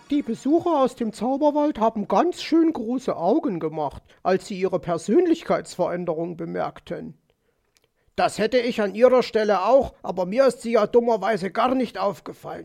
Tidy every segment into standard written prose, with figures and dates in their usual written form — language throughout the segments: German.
Die Besucher aus dem Zauberwald haben ganz schön große Augen gemacht, als sie ihre Persönlichkeitsveränderung bemerkten. Das hätte ich an ihrer Stelle auch, aber mir ist sie ja dummerweise gar nicht aufgefallen.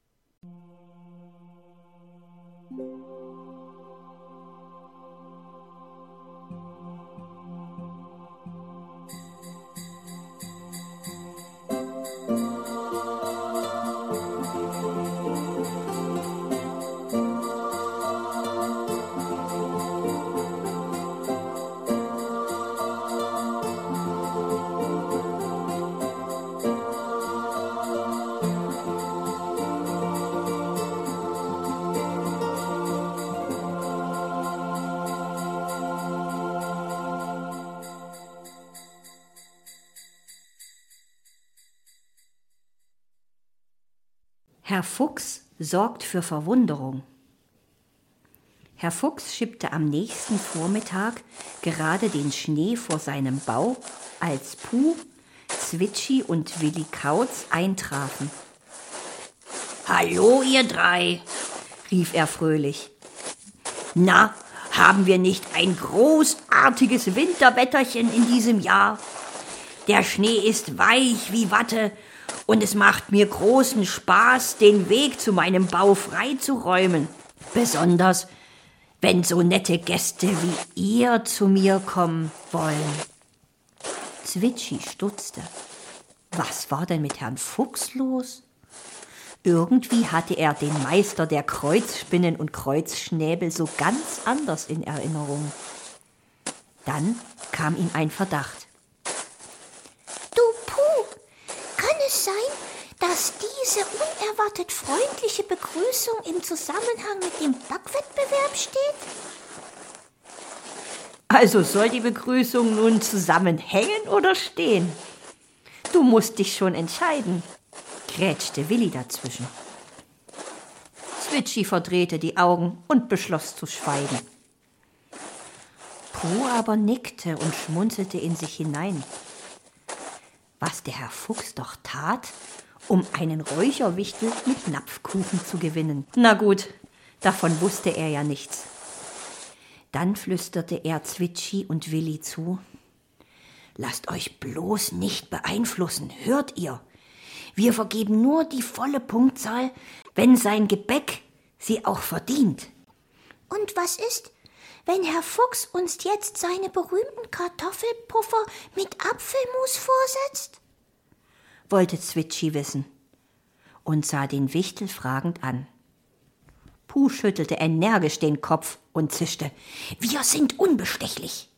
Herr Fuchs sorgt für Verwunderung. Herr Fuchs schippte am nächsten Vormittag gerade den Schnee vor seinem Bau, als Puh, Zwitschi und Willi Kauz eintrafen. »Hallo, ihr drei«, rief er fröhlich. »Na, haben wir nicht ein großartiges Winterwetterchen in diesem Jahr? Der Schnee ist weich wie Watte und es macht mir großen Spaß, den Weg zu meinem Bau freizuräumen. Besonders, wenn so nette Gäste wie ihr zu mir kommen wollen.« Zwitschi stutzte. Was war denn mit Herrn Fuchs los? Irgendwie hatte er den Meister der Kreuzspinnen und Kreuzschnäbel so ganz anders in Erinnerung. Dann kam ihm ein Verdacht. »Du Puh, kann es sein, dass diese unerwartet freundliche Begrüßung im Zusammenhang mit dem Backwettbewerb steht?« Also soll die Begrüßung nun zusammenhängen oder stehen? Du musst dich schon entscheiden, grätschte Willi dazwischen. Zwitschi verdrehte die Augen und beschloss zu schweigen. Puh aber nickte und schmunzelte in sich hinein. Was der Herr Fuchs doch tat, um einen Räucherwichtel mit Napfkuchen zu gewinnen. Na gut, davon wusste er ja nichts. Dann flüsterte er Zwitschi und Willi zu. »Lasst euch bloß nicht beeinflussen, hört ihr? Wir vergeben nur die volle Punktzahl, wenn sein Gebäck sie auch verdient.« »Und was ist, wenn Herr Fuchs uns jetzt seine berühmten Kartoffelpuffer mit Apfelmus vorsetzt?« wollte Zwitschi wissen und sah den Wichtel fragend an. Puh schüttelte energisch den Kopf und zischte. »Wir sind unbestechlich.«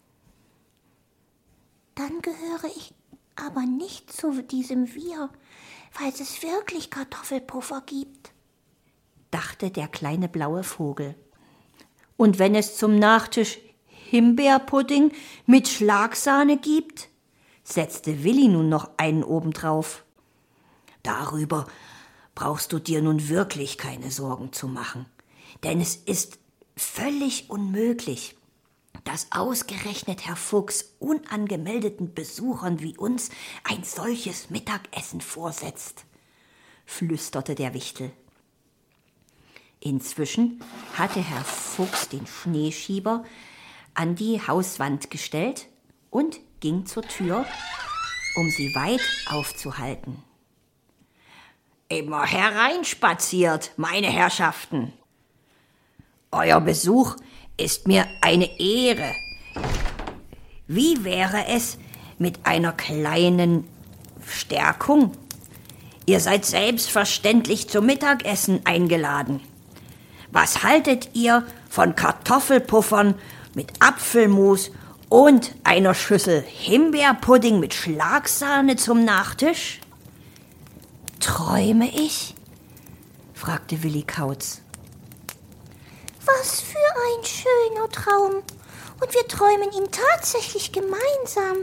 »Dann gehöre ich aber nicht zu diesem Wir, falls es wirklich Kartoffelpuffer gibt«, dachte der kleine blaue Vogel. »Und wenn es zum Nachtisch Himbeerpudding mit Schlagsahne gibt?«, setzte Willi nun noch einen obendrauf. »Darüber brauchst du dir nun wirklich keine Sorgen zu machen, denn es ist völlig unmöglich, dass ausgerechnet Herr Fuchs unangemeldeten Besuchern wie uns ein solches Mittagessen vorsetzt«, flüsterte der Wichtel. Inzwischen hatte Herr Fuchs den Schneeschieber an die Hauswand gestellt und ging zur Tür, um sie weit aufzuhalten. »Immer hereinspaziert, meine Herrschaften. Euer Besuch ist mir eine Ehre. Wie wäre es mit einer kleinen Stärkung? Ihr seid selbstverständlich zum Mittagessen eingeladen. Was haltet ihr von Kartoffelpuffern mit Apfelmus und einer Schüssel Himbeerpudding mit Schlagsahne zum Nachtisch?« »Träume ich?«, fragte Willi Kauz. »Was für ein schöner Traum! Und wir träumen ihn tatsächlich gemeinsam.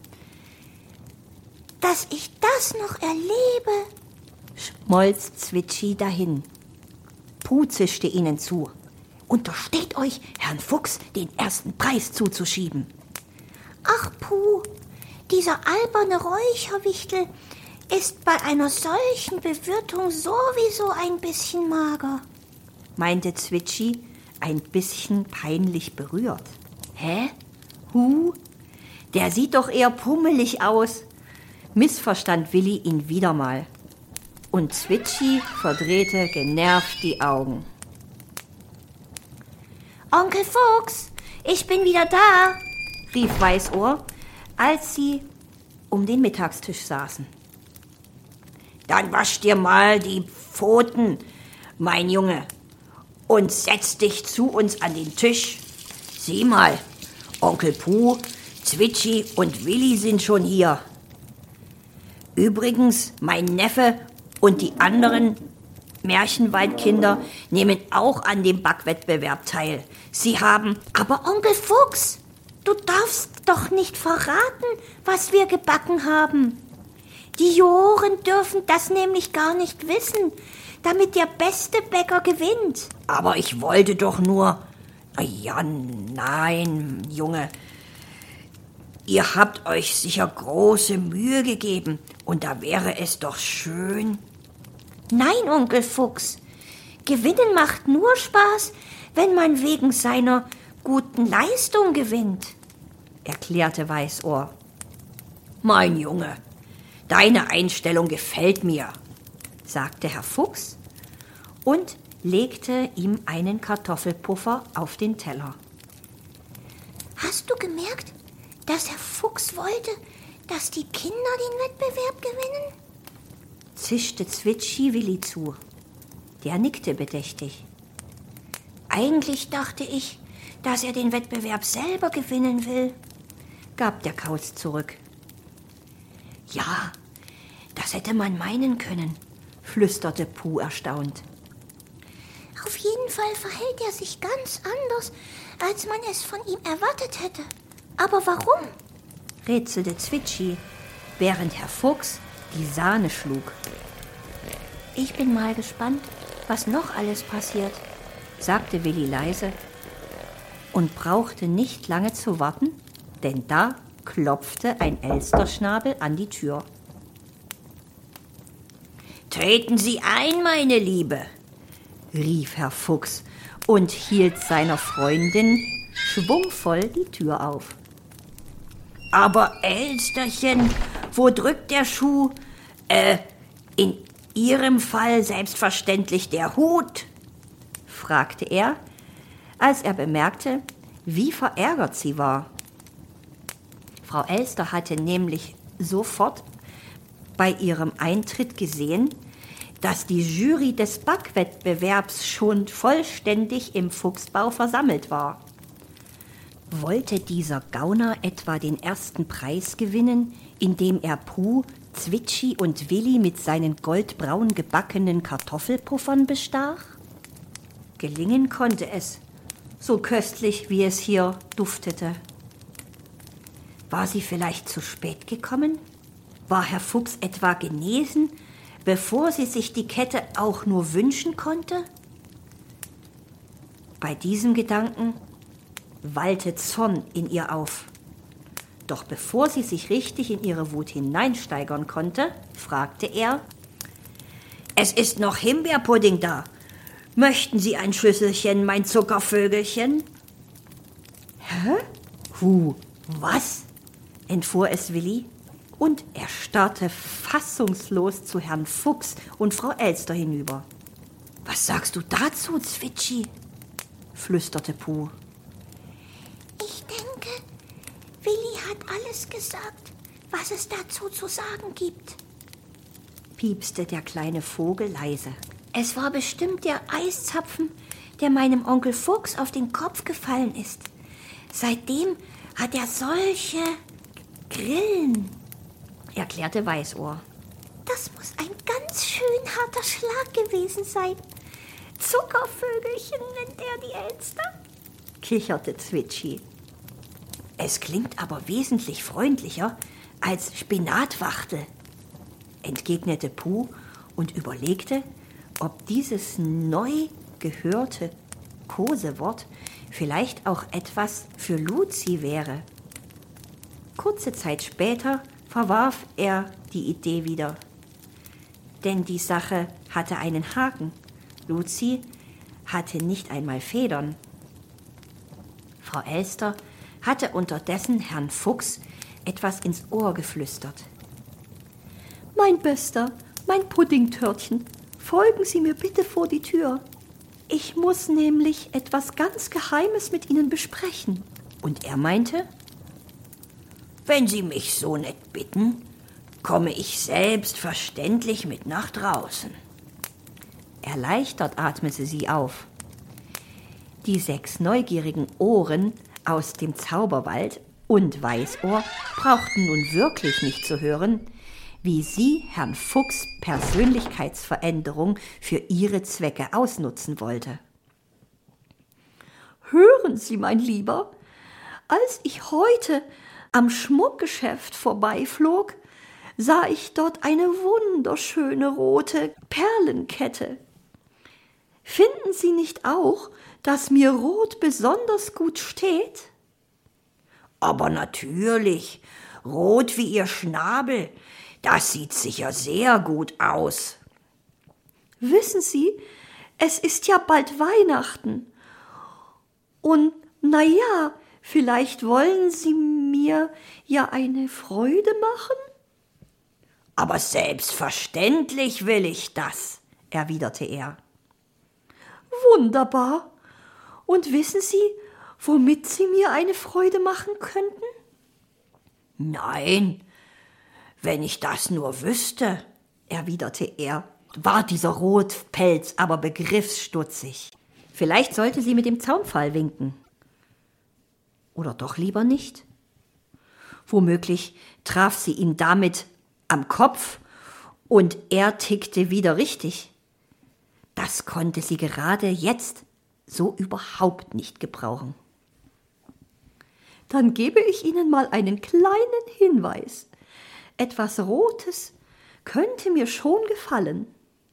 Dass ich das noch erlebe«, schmolz Zwitschi dahin. Puh zischte ihnen zu. »Untersteht euch, Herrn Fuchs den ersten Preis zuzuschieben.« »Ach Puh, dieser alberne Räucherwichtel ist bei einer solchen Bewirtung sowieso ein bisschen mager.« meinte Zwitschi, ein bisschen peinlich berührt. Hä? Der sieht doch eher pummelig aus, missverstand Willi ihn wieder mal. Und Zwitschi verdrehte genervt die Augen. Onkel Fuchs, ich bin wieder da, rief Weißohr, als sie um den Mittagstisch saßen. Dann wasch dir mal die Pfoten, mein Junge, und setz dich zu uns an den Tisch. Sieh mal, Onkel Puh, Zwitschi und Willi sind schon hier. Übrigens, mein Neffe und die anderen Märchenwaldkinder nehmen auch an dem Backwettbewerb teil. Sie haben... Aber Onkel Fuchs, du darfst doch nicht verraten, was wir gebacken haben. Die Juroren dürfen das nämlich gar nicht wissen, damit der beste Bäcker gewinnt. Aber ich wollte doch nur... Ja, nein, Junge. Ihr habt euch sicher große Mühe gegeben und da wäre es doch schön... Nein, Onkel Fuchs. Gewinnen macht nur Spaß, wenn man wegen seiner guten Leistung gewinnt, erklärte Weißohr. Mein Junge, deine Einstellung gefällt mir, sagte Herr Fuchs und legte ihm einen Kartoffelpuffer auf den Teller. Hast du gemerkt, dass Herr Fuchs wollte, dass die Kinder den Wettbewerb gewinnen? Zischte Zwitschi Willi zu. Der nickte bedächtig. Eigentlich dachte ich, dass er den Wettbewerb selber gewinnen will, gab der Kauz zurück. Ja, das hätte man meinen können, flüsterte Puh erstaunt. Auf jeden Fall verhält er sich ganz anders, als man es von ihm erwartet hätte. Aber warum? Rätselte Zwitschi, während Herr Fuchs die Sahne schlug. Ich bin mal gespannt, was noch alles passiert, sagte Willi leise und brauchte nicht lange zu warten, denn da klopfte ein Elsterschnabel an die Tür. Treten Sie ein, meine Liebe, rief Herr Fuchs und hielt seiner Freundin schwungvoll die Tür auf. Aber Elsterchen, wo drückt der Schuh? In Ihrem Fall selbstverständlich der Hut, fragte er, als er bemerkte, wie verärgert sie war. Frau Elster hatte nämlich sofort bei ihrem Eintritt gesehen, dass die Jury des Backwettbewerbs schon vollständig im Fuchsbau versammelt war. Wollte dieser Gauner etwa den ersten Preis gewinnen, indem er Puh, Zwitschi und Willi mit seinen goldbraun gebackenen Kartoffelpuffern bestach? Gelingen konnte es, so köstlich wie es hier duftete. War sie vielleicht zu spät gekommen? War Herr Fuchs etwa genesen, bevor sie sich die Kette auch nur wünschen konnte? Bei diesem Gedanken wallte Zorn in ihr auf. Doch bevor sie sich richtig in ihre Wut hineinsteigern konnte, fragte er: Es ist noch Himbeerpudding da. Möchten Sie ein Schüsselchen, mein Zuckervögelchen? Hä? Was? Entfuhr es Willi, und er starrte fassungslos zu Herrn Fuchs und Frau Elster hinüber. Was sagst du dazu, Zwitschi? Flüsterte Puh. Ich denke, Willi hat alles gesagt, was es dazu zu sagen gibt, piepste der kleine Vogel leise. Es war bestimmt der Eiszapfen, der meinem Onkel Fuchs auf den Kopf gefallen ist. Seitdem hat er solche Grillen, erklärte Weißohr. Das muss ein ganz schön harter Schlag gewesen sein. Zuckervögelchen nennt er die Elster, kicherte Zwitschi. Es klingt aber wesentlich freundlicher als Spinatwachtel, entgegnete Puh und überlegte, ob dieses neu gehörte Kosewort vielleicht auch etwas für Luzi wäre. Kurze Zeit später verwarf er die Idee wieder, denn die Sache hatte einen Haken. Luzi hatte nicht einmal Federn. Frau Elster hatte unterdessen Herrn Fuchs etwas ins Ohr geflüstert. »Mein Bester, mein Puddingtörtchen, folgen Sie mir bitte vor die Tür. Ich muss nämlich etwas ganz Geheimes mit Ihnen besprechen.« Und er meinte, »Wenn Sie mich so nett bitten, komme ich selbstverständlich mit nach draußen.« Erleichtert atmete sie auf. Die 6 neugierigen Ohren aus dem Zauberwald und Weißohr brauchten nun wirklich nicht zu hören, wie sie Herrn Fuchs Persönlichkeitsveränderung für ihre Zwecke ausnutzen wollte. »Hören Sie, mein Lieber, als ich heute am Schmuckgeschäft vorbeiflog, sah ich dort eine wunderschöne rote Perlenkette. Finden Sie nicht auch, dass mir Rot besonders gut steht?« »Aber natürlich, rot wie Ihr Schnabel, das sieht sicher sehr gut aus.« »Wissen Sie, es ist ja bald Weihnachten. Und na ja, vielleicht wollen Sie mir ja eine Freude machen?« »Aber selbstverständlich will ich das«, erwiderte er. »Wunderbar. Und wissen Sie, womit Sie mir eine Freude machen könnten?« »Nein, wenn ich das nur wüsste«, erwiderte er, war dieser Rotpelz aber begriffsstutzig. Vielleicht sollte sie mit dem Zaunpfahl winken. Oder doch lieber nicht? Womöglich traf sie ihn damit am Kopf und er tickte wieder richtig. Das konnte sie gerade jetzt so überhaupt nicht gebrauchen. »Dann gebe ich Ihnen mal einen kleinen Hinweis. Etwas Rotes könnte mir schon gefallen.«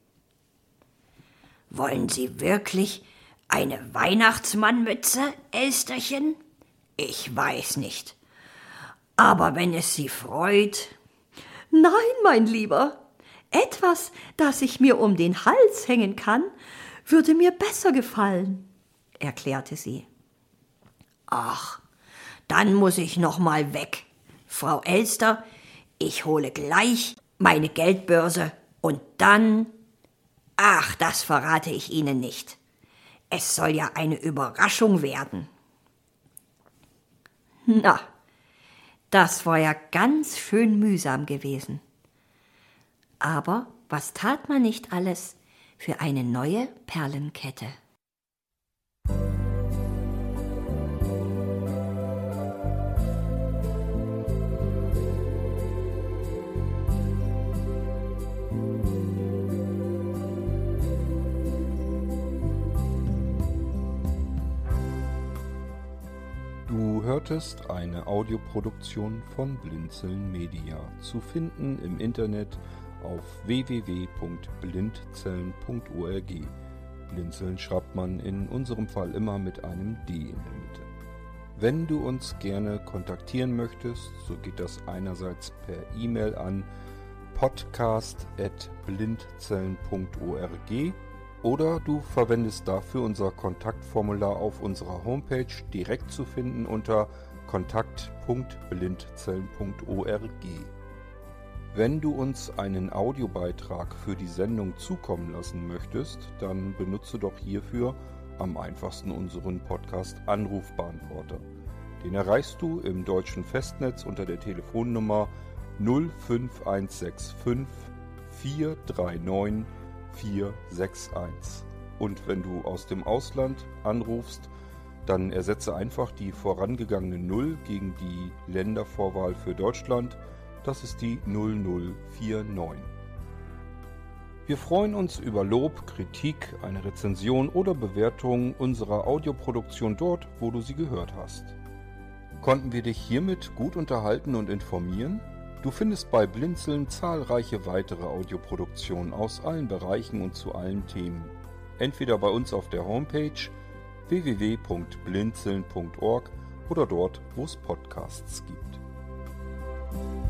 »Wollen Sie wirklich eine Weihnachtsmannmütze, Elsterchen? Ich weiß nicht. Aber wenn es Sie freut...« »Nein, mein Lieber. Etwas, das ich mir um den Hals hängen kann, würde mir besser gefallen«, erklärte sie. »Ach, dann muss ich noch mal weg. Frau Elster, ich hole gleich meine Geldbörse und dann... Ach, das verrate ich Ihnen nicht. Es soll ja eine Überraschung werden.« Na, das war ja ganz schön mühsam gewesen. Aber was tat man nicht alles für eine neue Perlenkette? Du hörtest eine Audioproduktion von Blinzeln Media, zu finden im Internet auf www.blindzellen.org. Blinzeln schreibt man in unserem Fall immer mit einem D in der Mitte. Wenn du uns gerne kontaktieren möchtest, so geht das einerseits per E-Mail an podcast@blindzellen.org oder du verwendest dafür unser Kontaktformular auf unserer Homepage, direkt zu finden unter kontakt.blindzellen.org. Wenn du uns einen Audiobeitrag für die Sendung zukommen lassen möchtest, dann benutze doch hierfür am einfachsten unseren Podcast Anrufbeantworter. Den erreichst du im deutschen Festnetz unter der Telefonnummer 05165 439 461. Und wenn du aus dem Ausland anrufst, dann ersetze einfach die vorangegangene 0 gegen die Ländervorwahl für Deutschland. Das ist die 0049. Wir freuen uns über Lob, Kritik, eine Rezension oder Bewertung unserer Audioproduktion dort, wo du sie gehört hast. Konnten wir dich hiermit gut unterhalten und informieren? Du findest bei Blinzeln zahlreiche weitere Audioproduktionen aus allen Bereichen und zu allen Themen. Entweder bei uns auf der Homepage www.blinzeln.org oder dort, wo es Podcasts gibt.